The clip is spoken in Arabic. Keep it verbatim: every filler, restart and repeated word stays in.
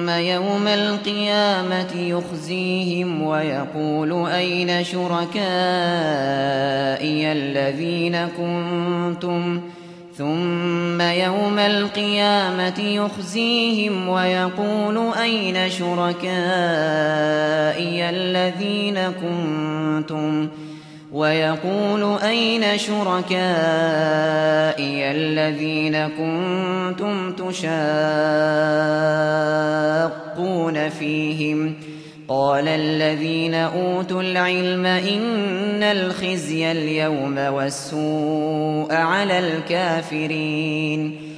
ثم يوم القيامة يخزيهم ويقول أين شركائي الذين كنتم ثم يوم القيامة يخزيهم ويقول أين شركائي الذين كنتم ويقول أين شركائي الذين كنتم تشاقون فيهم قال الذين أوتوا العلم إن الخزي اليوم والسوء على الكافرين